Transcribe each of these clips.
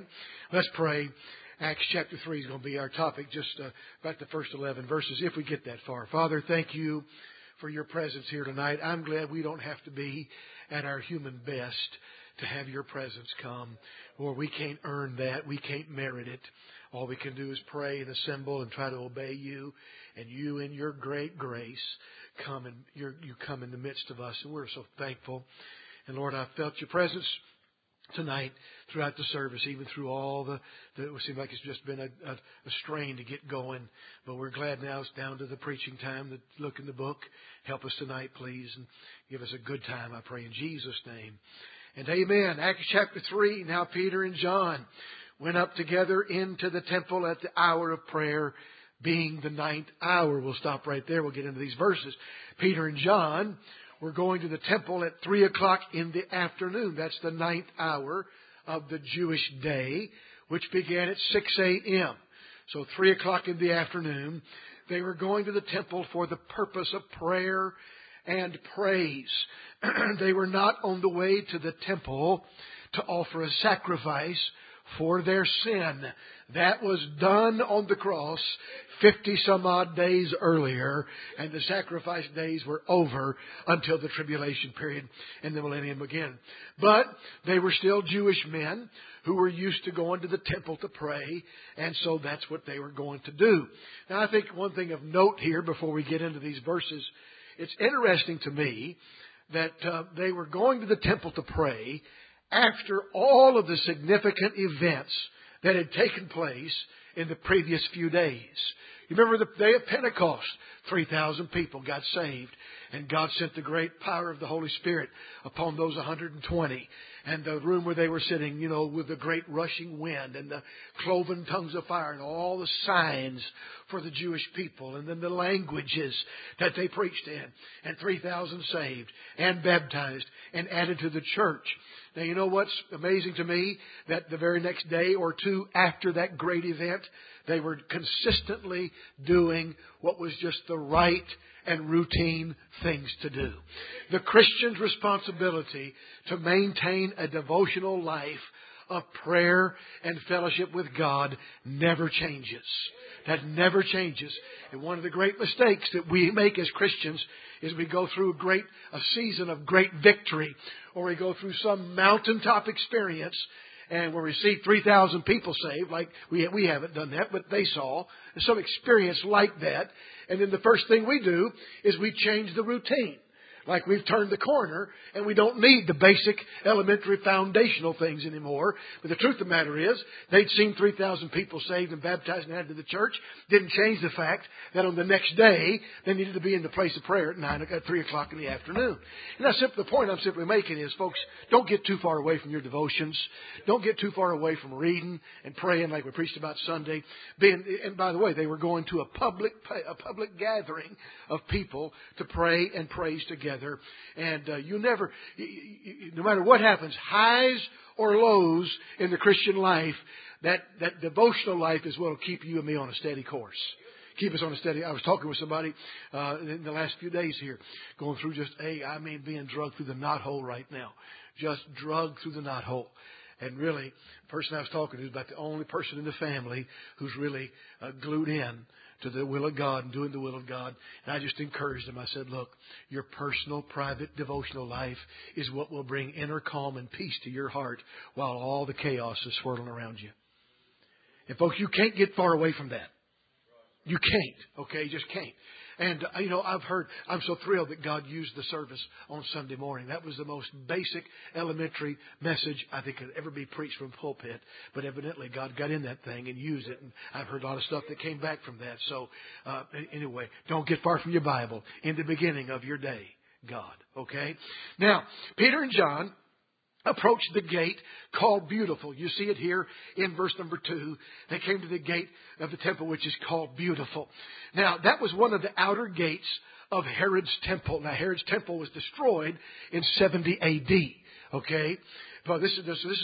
Let's pray. Acts chapter 3 is going to be our topic, just about the first 11 verses, if we get that far. Father, thank you for your presence here tonight. I'm glad we don't have to be at our human best to have your presence come. Lord, we can't earn that. We can't merit it. All we can do is pray and assemble and try to obey you. And you, in your great grace, come and you come in the midst of us. And we're so thankful. And Lord, I've felt your presence tonight throughout the service, even through all it seemed like it's just been a strain to get going. But we're glad now it's down to the preaching time, to look in the book. Help us tonight, please, and give us a good time, I pray in Jesus' name. And amen. Acts chapter 3, now Peter and John went up together into the temple at the hour of prayer, being the 9th hour. We'll stop right there. We'll get into these verses. Peter and John were going to the temple at 3 o'clock in the afternoon. That's the 9th hour of the Jewish day, which began at 6 a.m. So 3 o'clock in the afternoon, they were going to the temple for the purpose of prayer and praise. They were not on the way to the temple to offer a sacrifice for their sin. That was done on the cross 50 some odd days earlier, and the sacrifice days were over until the tribulation period and the millennium again. But they were still Jewish men who were used to going to the temple to pray, and so that's what they were going to do. Now, I think one thing of note here before we get into these verses, it's interesting to me that they were going to the temple to pray after all of the significant events that had taken place in the previous few days. You remember the day of Pentecost, 3,000 people got saved, and God sent the great power of the Holy Spirit upon those 120. And the room where they were sitting, with the great rushing wind and the cloven tongues of fire and all the signs for the Jewish people, and then the languages that they preached in, and 3,000 saved and baptized and added to the church. Now, you know what's amazing to me? That the very next day or two after that great event, they were consistently doing what was just the right and routine things to do. The Christian's responsibility to maintain a devotional life of prayer and fellowship with God never changes. That never changes. And one of the great mistakes that we make as Christians is we go through a season of great victory, or we go through some mountaintop experience, and where we see 3,000 people saved, like we haven't done that, but they saw some experience like that. And then the first thing we do is we change the routine. Like we've turned the corner and we don't need the basic, elementary, foundational things anymore. But the truth of the matter is, they'd seen 3,000 people saved and baptized and added to the church. Didn't change the fact that on the next day, they needed to be in the place of prayer at 3 o'clock in the afternoon. And that's the point I'm simply making is, folks, don't get too far away from your devotions. Don't get too far away from reading and praying like we preached about Sunday. And by the way, they were going to a public gathering of people to pray and praise together. And no matter what happens, highs or lows in the Christian life, that devotional life is what will keep you and me on a steady course. Keep us on a steady. I was talking with somebody in the last few days here, going through being drugged through the knothole right now. Just drugged through the knothole. And really, the person I was talking to is about the only person in the family who's really glued in to the will of God and doing the will of God. And I just encouraged them. I said, look, your personal, private, devotional life is what will bring inner calm and peace to your heart while all the chaos is swirling around you. And folks, you can't get far away from that. You can't. Okay? You just can't. And, I'm so thrilled that God used the service on Sunday morning. That was the most basic, elementary message I think could ever be preached from pulpit. But evidently God got in that thing and used it. And I've heard a lot of stuff that came back from that. So, anyway, don't get far from your Bible. In the beginning of your day, God. Okay? Now, Peter and John approached the gate called Beautiful. You see it here in verse number 2. They came to the gate of the temple, which is called Beautiful. Now, that was one of the outer gates of Herod's temple. Now, Herod's temple was destroyed in 70 A.D. Okay? Well, this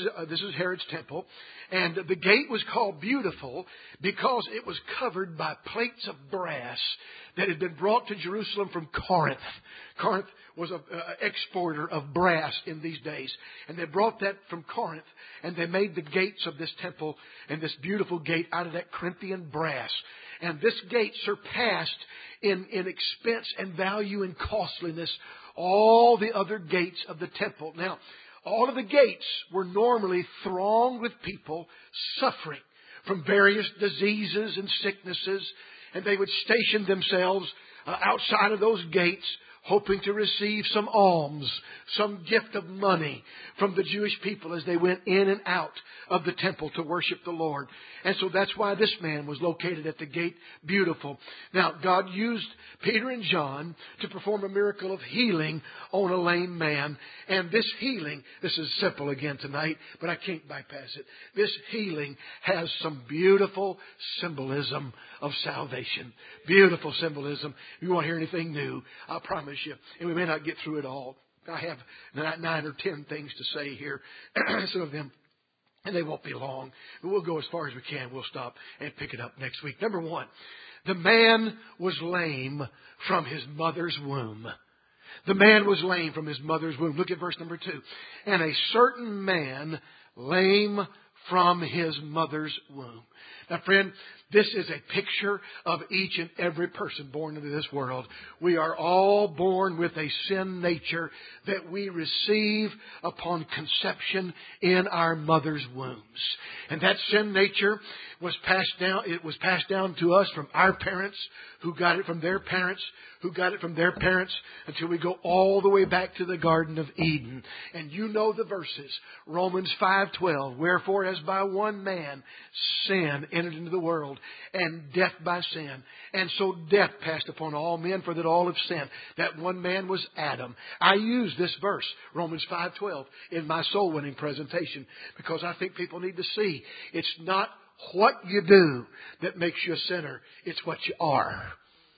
is Herod's temple. And the gate was called Beautiful because it was covered by plates of brass that had been brought to Jerusalem from Corinth. Corinth was an exporter of brass in these days. And they brought that from Corinth, and they made the gates of this temple and this beautiful gate out of that Corinthian brass. And this gate surpassed in expense and value and costliness all the other gates of the temple. Now, all of the gates were normally thronged with people suffering from various diseases and sicknesses, and they would station themselves outside of those gates, hoping to receive some alms, some gift of money from the Jewish people as they went in and out of the temple to worship the Lord. And so that's why this man was located at the gate Beautiful. Now, God used Peter and John to perform a miracle of healing on a lame man. And this healing, this is simple again tonight, but I can't bypass it. This healing has some beautiful symbolism of salvation. Beautiful symbolism. If you want to hear anything new, I promise you, and we may not get through it all. I have 9 or 10 things to say here. Some of them, and they won't be long. But we'll go as far as we can. We'll stop and pick it up next week. Number 1, the man was lame from his mother's womb. The man was lame from his mother's womb. Look at verse number 2. And a certain man lame from his mother's womb. Now, friend, this is a picture of each and every person born into this world. We are all born with a sin nature that we receive upon conception in our mother's wombs. And that sin nature was passed down. It was passed down to us from our parents, who got it from their parents, who got it from their parents, until we go all the way back to the Garden of Eden. And you know the verses. Romans 5:12. Wherefore, as by one man sin entered into the world, and death by sin. And so death passed upon all men, for that all have sinned. That one man was Adam. I use this verse, Romans 5:12, in my soul winning presentation, because I think people need to see it's not what you do that makes you a sinner. It's what you are.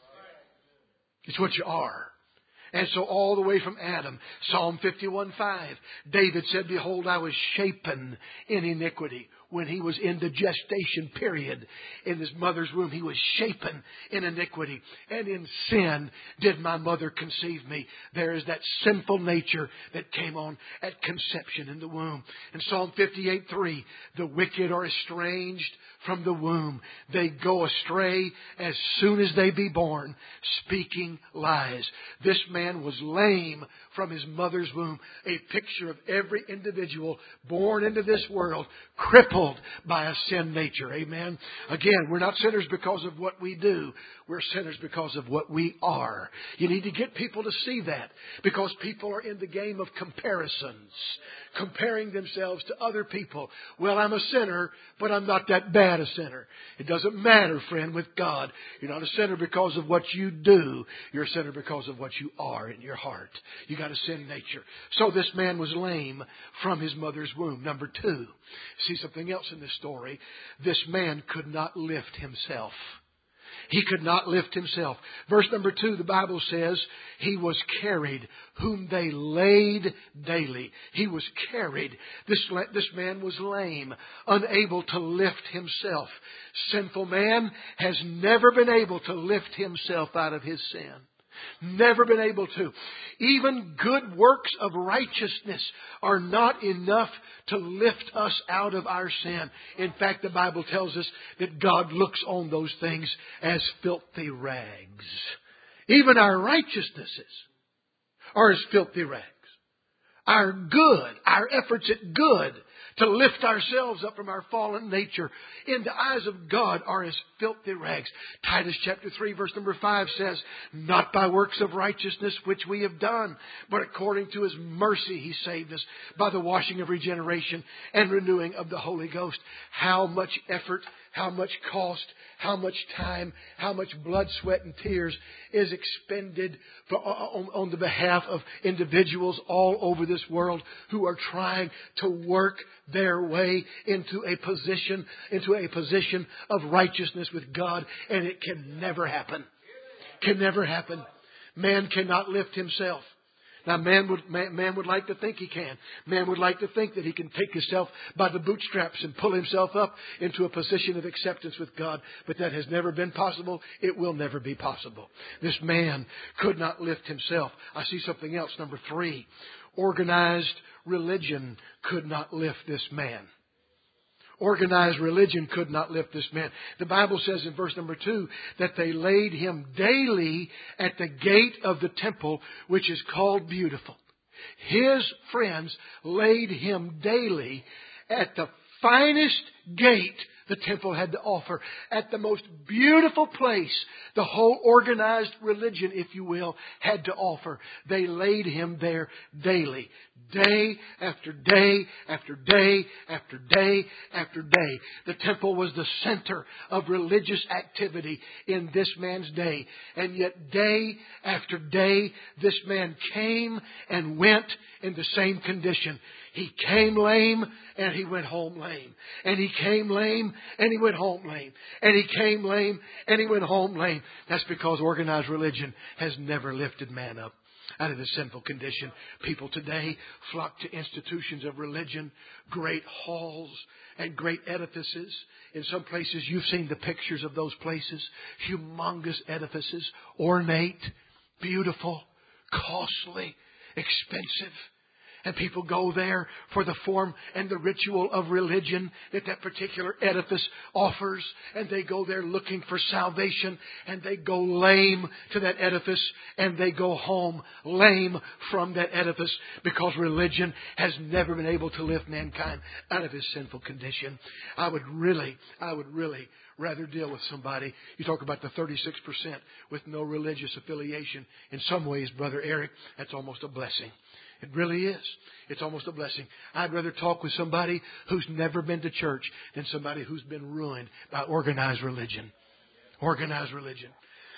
It's what you are. And so all the way from Adam, Psalm 51:5, David said, behold, I was shapen in iniquity. When he was in the gestation period in his mother's womb, he was shapen in iniquity. And in sin did my mother conceive me. There is that sinful nature that came on at conception in the womb. In Psalm 58:3, the wicked are estranged from the womb. They go astray as soon as they be born, speaking lies. This man was lame from his mother's womb, a picture of every individual born into this world, crippled by a sin nature. Amen. Again, we're not sinners because of what we do. We're sinners because of what we are. You need to get people to see that, because people are in the game of comparisons, comparing themselves to other people. Well, I'm a sinner, but I'm not that bad a sinner. It doesn't matter, friend, with God. You're not a sinner because of what you do. You're a sinner because of what you are in your heart. You got a sin nature. So this man was lame from his mother's womb. Number 2, see something else in this story. This man could not lift himself. He could not lift himself. Verse number 2, the Bible says, he was carried, whom they laid daily. He was carried. This man was lame, unable to lift himself. Sinful man has never been able to lift himself out of his sin. Never been able to. Even good works of righteousness are not enough to lift us out of our sin. In fact, the Bible tells us that God looks on those things as filthy rags. Even our righteousnesses are as filthy rags. Our good, our efforts at good to lift ourselves up from our fallen nature in the eyes of God are as filthy rags. Titus chapter 3 verse number 5 says, not by works of righteousness which we have done, but according to His mercy He saved us by the washing of regeneration and renewing of the Holy Ghost. How much effort, how much cost, how much time, how much blood, sweat, and tears is expended on the behalf of individuals all over this world who are trying to work their way into a position of righteousness with God, and it can never happen. Can never happen. Man cannot lift himself. Now, man would like to think he can. Man would like to think that he can take himself by the bootstraps and pull himself up into a position of acceptance with God. But that has never been possible. It will never be possible. This man could not lift himself. I see something else. Number 3, organized religion could not lift this man. Organized religion could not lift this man. The Bible says in verse number 2 that they laid him daily at the gate of the temple, which is called Beautiful. His friends laid him daily at the finest gate the temple had to offer, at the most beautiful place the whole organized religion, if you will, had to offer. They laid him there daily, day after day after day after day after day. The temple was the center of religious activity in this man's day. And yet day after day, this man came and went in the same condition. He came lame and he went home lame. And he came lame and he went home lame. And he came lame and he went home lame. That's because organized religion has never lifted man up out of his sinful condition. People today flock to institutions of religion, great halls and great edifices. In some places, you've seen the pictures of those places. Humongous edifices, ornate, beautiful, costly, expensive. And people go there for the form and the ritual of religion that particular edifice offers. And they go there looking for salvation. And they go lame to that edifice. And they go home lame from that edifice. Because religion has never been able to lift mankind out of his sinful condition. I would really rather deal with somebody. You talk about the 36% with no religious affiliation. In some ways, Brother Eric, that's almost a blessing. It really is. It's almost a blessing. I'd rather talk with somebody who's never been to church than somebody who's been ruined by organized religion. Organized religion.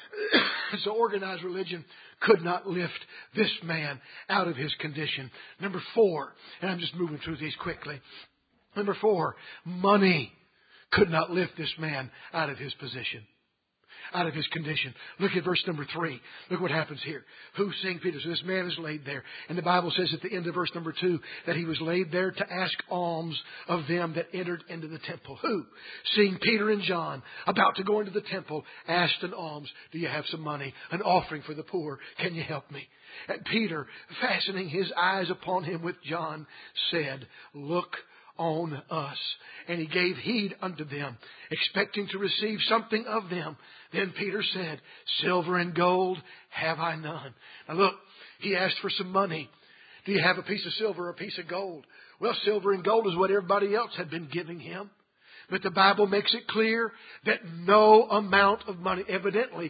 So organized religion could not lift this man out of his condition. Number 4, and I'm just moving through these quickly. Number 4, money could not lift this man out of his position. Out of his condition. Look at verse number 3. Look what happens here. Who seeing Peter? So this man is laid there. And the Bible says at the end of verse number 2 that he was laid there to ask alms of them that entered into the temple. Who? Seeing Peter and John about to go into the temple, asked an alms. Do you have some money? An offering for the poor. Can you help me? And Peter, fastening his eyes upon him with John, said, Look on us. And he gave heed unto them, expecting to receive something of them. Then Peter said, Silver and gold have I none. Now look, he asked for some money. Do you have a piece of silver or a piece of gold? Well, silver and gold is what everybody else had been giving him. But the Bible makes it clear that no amount of money, evidently,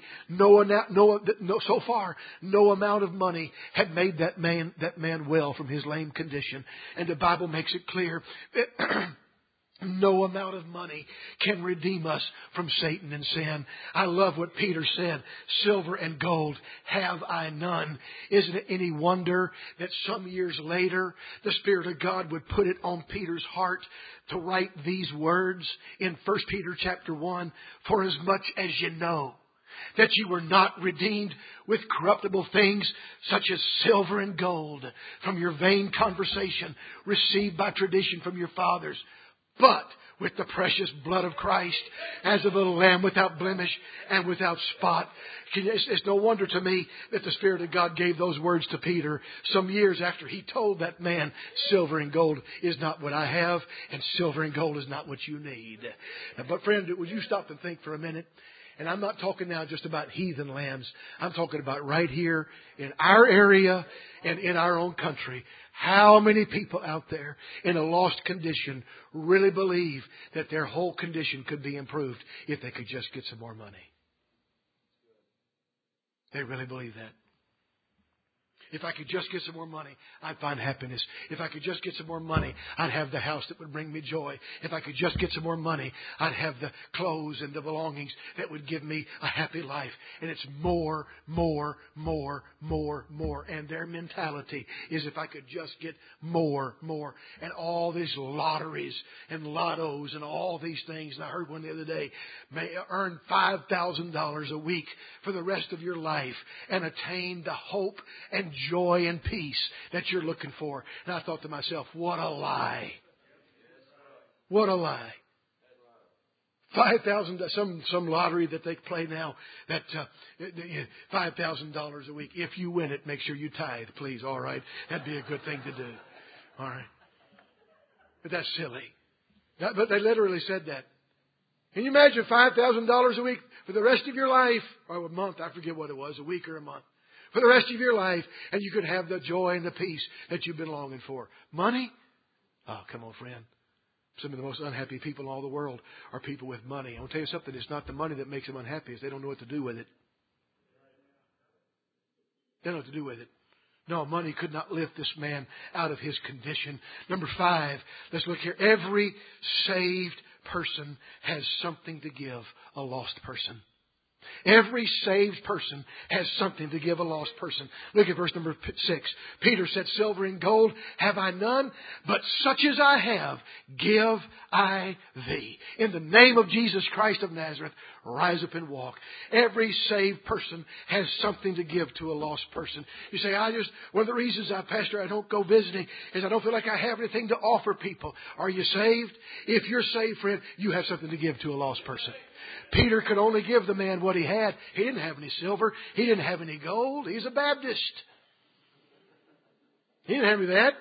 so far, no amount of money had made that man well from his lame condition. And the Bible makes it clear that no amount of money can redeem us from Satan and sin. I love what Peter said. Silver and gold have I none. Isn't it any wonder that some years later, the Spirit of God would put it on Peter's heart to write these words in 1 Peter chapter 1, For as much as you know that you were not redeemed with corruptible things such as silver and gold from your vain conversation received by tradition from your fathers, but with the precious blood of Christ as of a lamb without blemish and without spot. It's no wonder to me that the Spirit of God gave those words to Peter some years after he told that man, silver and gold is not what I have, and silver and gold is not what you need. But friend, would you stop and think for a minute? And I'm not talking now just about heathen lands. I'm talking about right here in our area and in our own country. How many people out there in a lost condition really believe that their whole condition could be improved if they could just get some more money? They really believe that. If I could just get some more money, I'd find happiness. If I could just get some more money, I'd have the house that would bring me joy. If I could just get some more money, I'd have the clothes and the belongings that would give me a happy life. And it's more. And their mentality is if I could just get more. And all these lotteries and lottos and all these things. And I heard one the other day, may earn $5,000 a week for the rest of your life and attain the hope and joy and peace that you're looking for. And I thought to myself, what a lie. What a lie. $5,000, some lottery that they play now, that $5,000 a week. If you win it, make sure you tithe, please. All right, that'd be a good thing to do. All right, but that's silly. But they literally said that. Can you imagine $5,000 a week for the rest of your life, or a month? I forget what it was, a week or a month, for the rest of your life, and you could have the joy and the peace that you've been longing for. Money? Oh, come on, friend. Some of the most unhappy people in all the world are people with money. I want to tell you something. It's not the money that makes them unhappy. It's they don't know what to do with it. They don't know what to do with it. No, money could not lift this man out of his condition. Number 5, let's look here. Every saved person has something to give a lost person. Every saved person has something to give a lost person. Look at verse number 6. Peter said, silver and gold have I none, but such as I have, give I thee. In the name of Jesus Christ of Nazareth, rise up and walk. Every saved person has something to give to a lost person. You say, one of the reasons Pastor, I don't go visiting is I don't feel like I have anything to offer people. Are you saved? If you're saved, friend, you have something to give to a lost person. Peter could only give the man what he had. He didn't have any silver. He didn't have any gold. He's a Baptist. He didn't have any of that.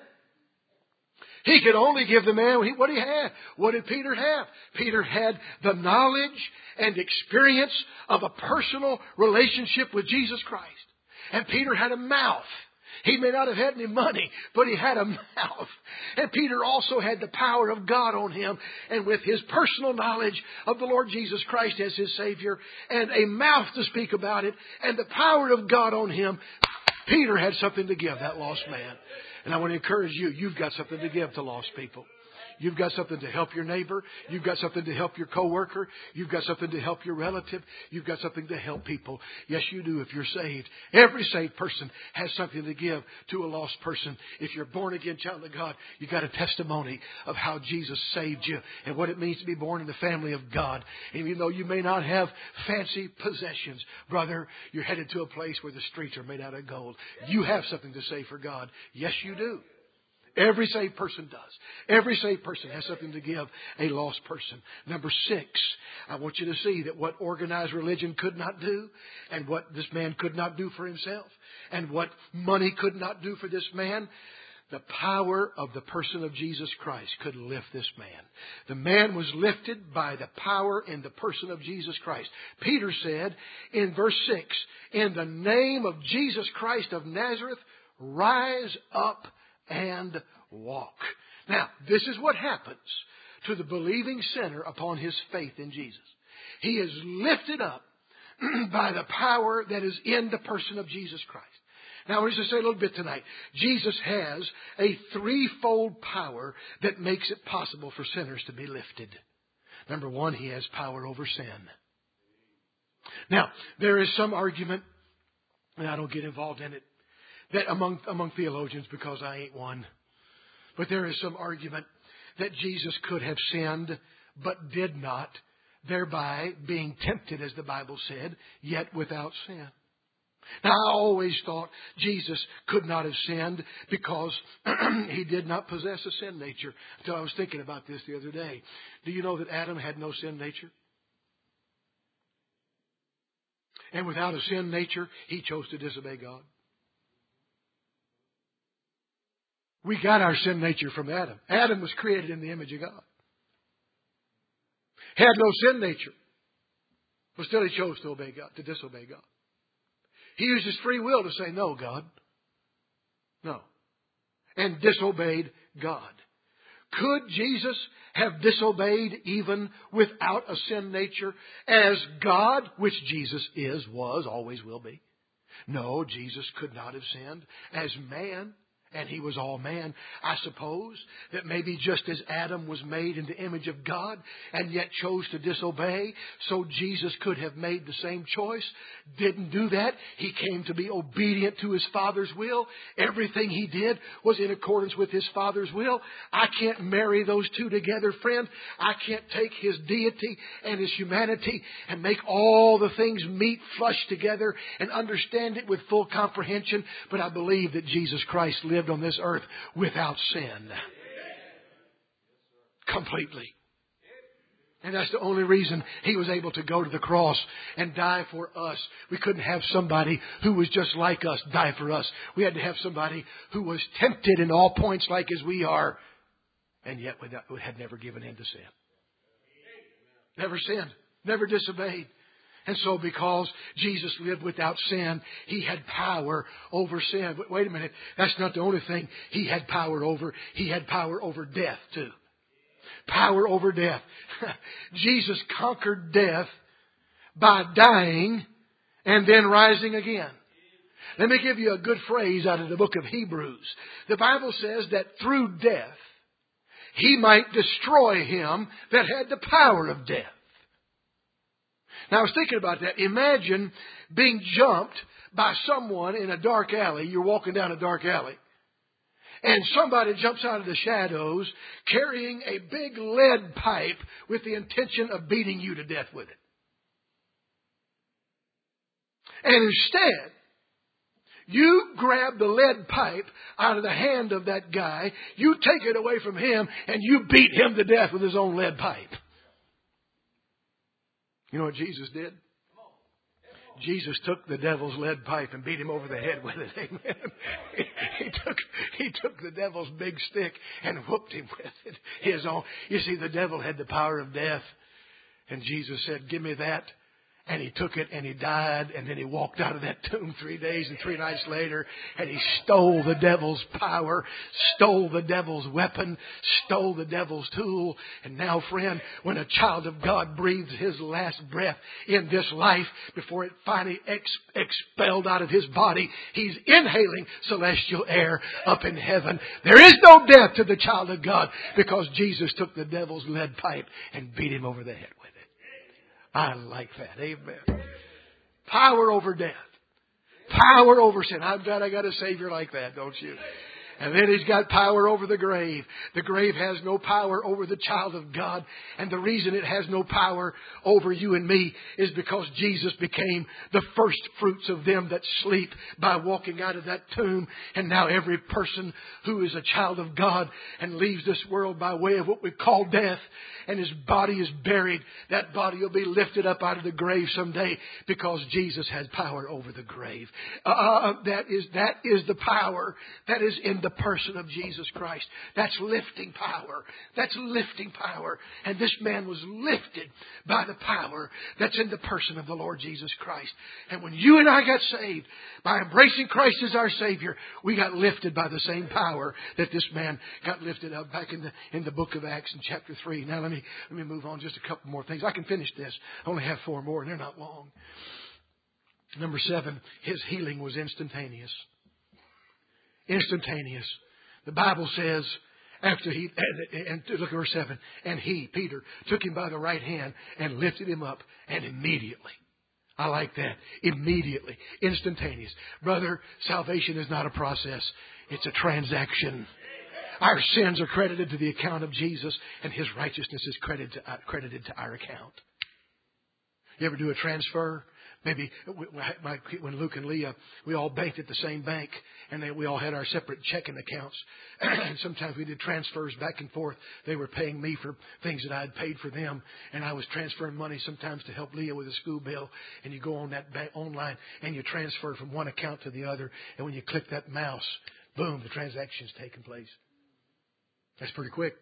He could only give the man what he had. What did Peter have? Peter had the knowledge and experience of a personal relationship with Jesus Christ. And Peter had a mouth. He may not have had any money, but he had a mouth. And Peter also had the power of God on him. And with his personal knowledge of the Lord Jesus Christ as his Savior and a mouth to speak about it and the power of God on him, Peter had something to give that lost man. And I want to encourage you, you've got something to give to lost people. You've got something to help your neighbor. You've got something to help your coworker. You've got something to help your relative. You've got something to help people. Yes, you do if you're saved. Every saved person has something to give to a lost person. If you're born again child of God, you've got a testimony of how Jesus saved you and what it means to be born in the family of God. And even though you may not have fancy possessions, brother, you're headed to a place where the streets are made out of gold. You have something to say for God. Yes, you do. Every saved person does. Every saved person has something to give a lost person. Number 6, I want you to see that what organized religion could not do, and what this man could not do for himself, and what money could not do for this man, the power of the person of Jesus Christ could lift this man. The man was lifted by the power in the person of Jesus Christ. Peter said in verse 6, in the name of Jesus Christ of Nazareth, rise up and walk. Now, this is what happens to the believing sinner upon his faith in Jesus. He is lifted up by the power that is in the person of Jesus Christ. Now, I want to say a little bit tonight. Jesus has a threefold power that makes it possible for sinners to be lifted. Number 1, He has power over sin. Now, there is some argument, and I don't get involved in it, that among theologians, because I ain't one. But there is some argument that Jesus could have sinned, but did not, thereby being tempted, as the Bible said, yet without sin. Now, I always thought Jesus could not have sinned because He did not possess a sin nature, until I was thinking about this the other day. Do you know that Adam had no sin nature? And without a sin nature, he chose to disobey God. We got our sin nature from Adam. Adam was created in the image of God. Had no sin nature. But still he chose to obey God, to disobey God. He used his free will to say, no, God. No. And disobeyed God. Could Jesus have disobeyed even without a sin nature as God, which Jesus is, was, always will be? No, Jesus could not have sinned. As man, And He was all man. I suppose that maybe just as Adam was made in the image of God and yet chose to disobey, so Jesus could have made the same choice. Didn't do that. He came to be obedient to His Father's will. Everything He did was in accordance with His Father's will. I can't marry those two together, friend. I can't take His deity and His humanity and make all the things meet flush together and understand it with full comprehension. But I believe that Jesus Christ lived on this earth without sin. Completely. And that's the only reason He was able to go to the cross and die for us. We couldn't have somebody who was just like us die for us. We had to have somebody who was tempted in all points like as we are, and yet had never given in to sin. Never sinned. Never disobeyed. And so because Jesus lived without sin, He had power over sin. But wait a minute. That's not the only thing He had power over. He had power over death too. Power over death. Jesus conquered death by dying and then rising again. Let me give you a good phrase out of the book of Hebrews. The Bible says that through death, He might destroy him that had the power of death. Now, I was thinking about that. Imagine being jumped by someone in a dark alley. You're walking down a dark alley. And somebody jumps out of the shadows carrying a big lead pipe with the intention of beating you to death with it. And instead, you grab the lead pipe out of the hand of that guy, you take it away from him, and you beat him to death with his own lead pipe. You know what Jesus did? Jesus took the devil's lead pipe and beat him over the head with it. Amen. He took the devil's big stick and whooped him with it. His own. You see, the devil had the power of death. And Jesus said, give me that. And He took it and He died. And then He walked out of that tomb 3 days and 3 nights later. And He stole the devil's power, stole the devil's weapon, stole the devil's tool. And now, friend, when a child of God breathes his last breath in this life before it finally expelled out of his body, he's inhaling celestial air up in heaven. There is no death to the child of God because Jesus took the devil's lead pipe and beat him over the head with it. I like that. Amen. Power over death. Power over sin. I'm glad I got a Savior like that, don't you? And then He's got power over the grave. The grave has no power over the child of God. And the reason it has no power over you and me is because Jesus became the first fruits of them that sleep by walking out of that tomb. And now every person who is a child of God and leaves this world by way of what we call death, and his body is buried, that body will be lifted up out of the grave someday because Jesus has power over the grave. That is the power that is in the person of Jesus Christ. That's lifting power. That's lifting power. And this man was lifted by the power that's in the person of the Lord Jesus Christ. And when you and I got saved, by embracing Christ as our Savior, we got lifted by the same power that this man got lifted up back in the book of Acts in chapter 3. Now let me move on just a couple more things. I can finish this. I only have 4 more and they're not long. Number 7, his healing was instantaneous. Instantaneous. The Bible says, after and look at verse 7, and he, Peter, took him by the right hand and lifted him up, and immediately. I like that. Immediately. Instantaneous. Brother, salvation is not a process. It's a transaction. Our sins are credited to the account of Jesus, and His righteousness is credited to our account. You ever do a transfer? Maybe when Luke and Leah, we all banked at the same bank, and we all had our separate checking accounts. And sometimes we did transfers back and forth. They were paying me for things that I had paid for them, and I was transferring money sometimes to help Leah with a school bill. And you go on that bank online, and you transfer from one account to the other. And when you click that mouse, boom, the transaction's taken place. That's pretty quick.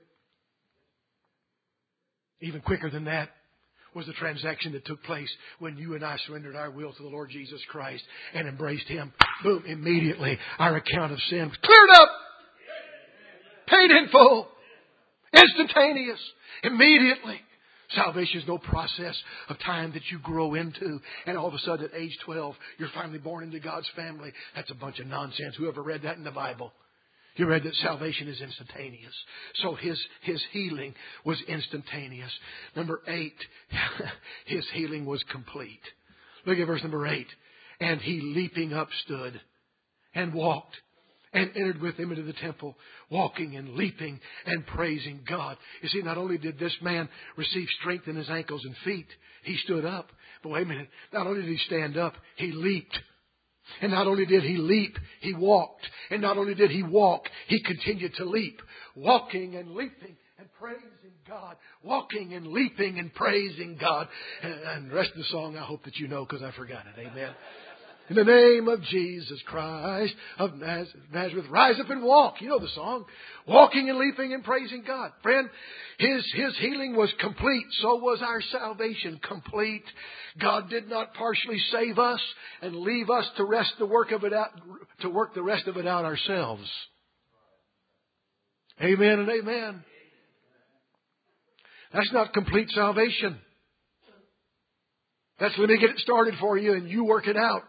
Even quicker than that was the transaction that took place when you and I surrendered our will to the Lord Jesus Christ and embraced Him. Boom, immediately our account of sin was cleared up. Paid in full. Instantaneous. Immediately. Salvation is no process of time that you grow into. And all of a sudden at age 12, you're finally born into God's family. That's a bunch of nonsense. Whoever read that in the Bible? You read that salvation is instantaneous. So his healing was instantaneous. Number 8, his healing was complete. Look at verse number 8. And he leaping up stood and walked and entered with him into the temple, walking and leaping and praising God. You see, not only did this man receive strength in his ankles and feet, he stood up. But wait a minute, not only did he stand up, he leaped. And not only did he leap, he walked. And not only did he walk, he continued to leap, walking and leaping and praising God, walking and leaping and praising God. And the rest of the song I hope that you know because I forgot it. Amen. In the name of Jesus Christ of Nazareth, rise up and walk. You know the song. Walking and leaping and praising God. Friend, his healing was complete. So was our salvation complete. God did not partially save us and leave us to work the rest of it out ourselves. Amen and amen. That's not complete salvation. That's let me get it started for you and you work it out.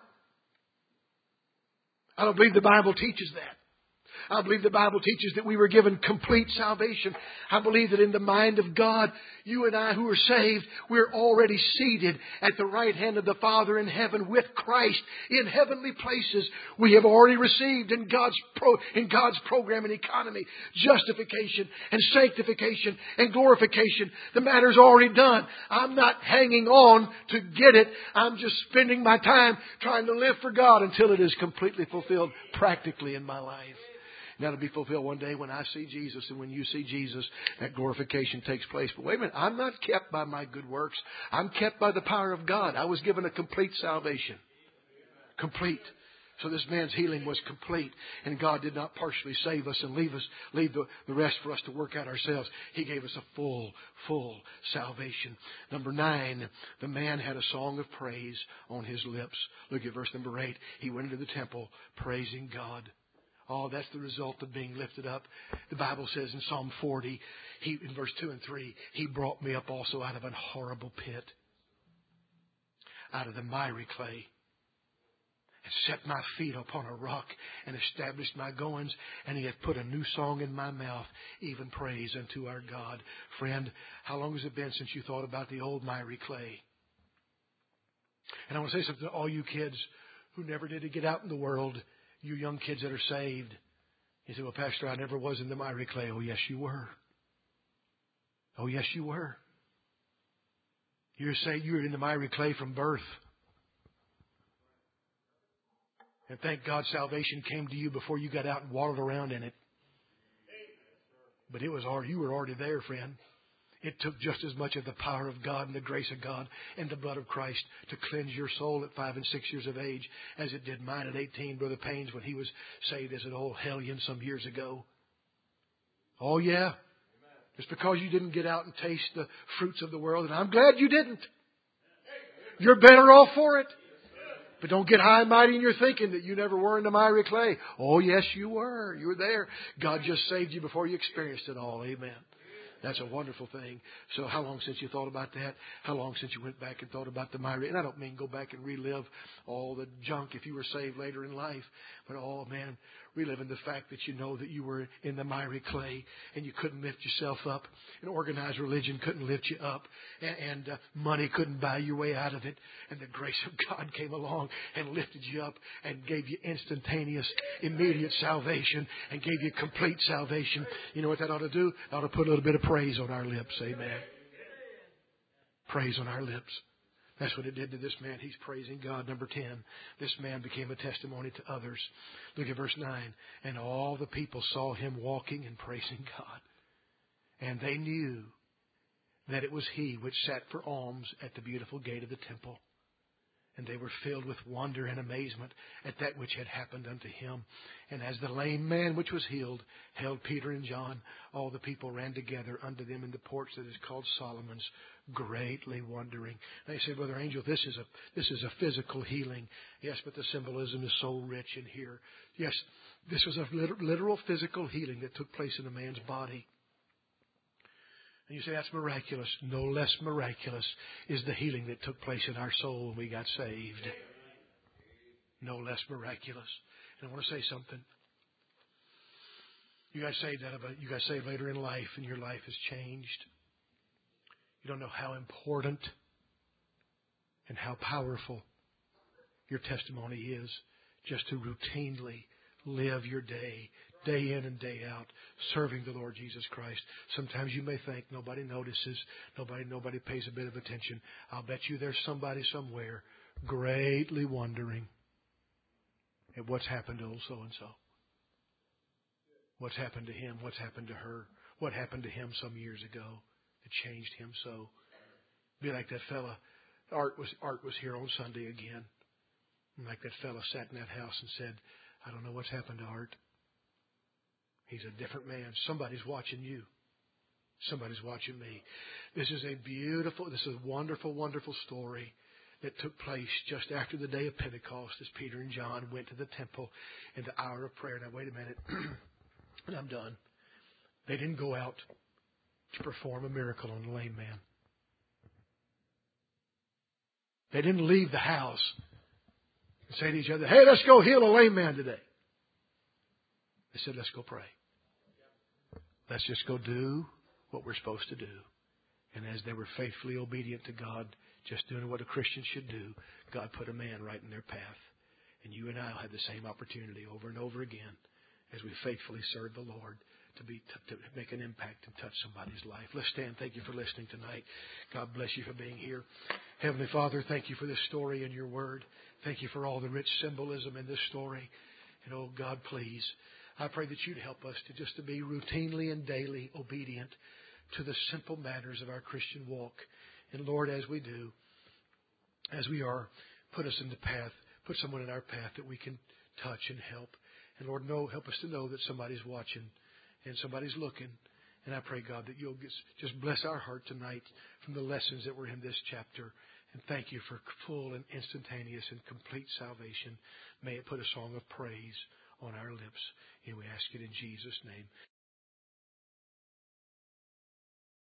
I don't believe the Bible teaches that. I believe the Bible teaches that we were given complete salvation. I believe that in the mind of God, you and I who are saved, we're already seated at the right hand of the Father in heaven with Christ in heavenly places. We have already received in God's program and economy justification and sanctification and glorification. The matter's already done. I'm not hanging on to get it. I'm just spending my time trying to live for God until it is completely fulfilled practically in my life. And that'll be fulfilled one day when I see Jesus. And when you see Jesus, that glorification takes place. But wait a minute. I'm not kept by my good works. I'm kept by the power of God. I was given a complete salvation. Complete. So this man's healing was complete. And God did not partially save us and leave the rest for us to work out ourselves. He gave us a full salvation. Number 9, the man had a song of praise on his lips. Look at verse number 8. He went into the temple praising God. Oh, that's the result of being lifted up. The Bible says in Psalm 40, in verse 2 and 3, He brought me up also out of an horrible pit, out of the miry clay, and set my feet upon a rock, and established my goings, and He hath put a new song in my mouth, even praise unto our God. Friend, how long has it been since you thought about the old miry clay? And I want to say something to all you kids who never did get out in the world. You young kids that are saved. You say, well, Pastor, I never was in the miry clay. Oh, yes, you were. Oh, yes, you were. You're saying you were in the miry clay from birth. And thank God salvation came to you before you got out and waddled around in it. But you were already there, friend. It took just as much of the power of God and the grace of God and the blood of Christ to cleanse your soul at 5 and 6 years of age as it did mine at 18, Brother Payne's, when he was saved as an old hellion some years ago. Oh, yeah. Just because you didn't get out and taste the fruits of the world, and I'm glad you didn't. You're better off for it. But don't get high and mighty in your thinking that you never were in the miry clay. Oh, yes, you were. You were there. God just saved you before you experienced it all. Amen. That's a wonderful thing. So how long since you thought about that? How long since you went back and thought about the miry? And I don't mean go back and relive all the junk if you were saved later in life. But, oh, man, reliving the fact that you know that you were in the miry clay and you couldn't lift yourself up. And organized religion couldn't lift you up. And money couldn't buy your way out of it. And the grace of God came along and lifted you up and gave you instantaneous, immediate salvation and gave you complete salvation. You know what that ought to do? It ought to put a little bit of praise on our lips. Amen. Praise on our lips. That's what it did to this man. He's praising God. Number 10, this man became a testimony to others. Look at verse 9. And all the people saw him walking and praising God. And they knew that it was he which sat for alms at the beautiful gate of the temple. And they were filled with wonder and amazement at that which had happened unto him. And as the lame man which was healed held Peter and John, all the people ran together unto them in the porch that is called Solomon's, greatly wondering. They say, Brother Angel, this is a physical healing. Yes, but the symbolism is so rich in here. Yes, this was a literal physical healing that took place in a man's body. And you say, that's miraculous. No less miraculous is the healing that took place in our soul when we got saved. No less miraculous. And I want to say something. You got saved later in life and your life has changed. You don't know how important and how powerful your testimony is just to routinely live your day in and day out, serving the Lord Jesus Christ. Sometimes you may think nobody notices, nobody pays a bit of attention. I'll bet you there's somebody somewhere greatly wondering at what's happened to old so-and-so. What's happened to him? What's happened to her? What happened to him some years ago that changed him so? Be like that fella. Art was here on Sunday again. And like that fella sat in that house and said, I don't know what's happened to Art. He's a different man. Somebody's watching you. Somebody's watching me. This is a wonderful, wonderful story that took place just after the day of Pentecost as Peter and John went to the temple in the hour of prayer. Now, wait a minute. And I'm done. They didn't go out to perform a miracle on a lame man. They didn't leave the house and say to each other, hey, let's go heal a lame man today. They said, let's go pray. Let's just go do what we're supposed to do. And as they were faithfully obedient to God, just doing what a Christian should do, God put a man right in their path. And you and I will have the same opportunity over and over again as we faithfully serve the Lord to make an impact and touch somebody's life. Let's stand. Thank you for listening tonight. God bless you for being here. Heavenly Father, thank you for this story and your word. Thank you for all the rich symbolism in this story. And oh God, please, I pray that you'd help us to be routinely and daily obedient to the simple matters of our Christian walk. And Lord, as we do, as we are, put us in the path, put someone in our path that we can touch and help. And Lord, help us to know that somebody's watching and somebody's looking. And I pray, God, that you'll just bless our heart tonight from the lessons that were in this chapter. And thank you for full and instantaneous and complete salvation. May it put a song of praise on our lips. And we ask it in Jesus' name.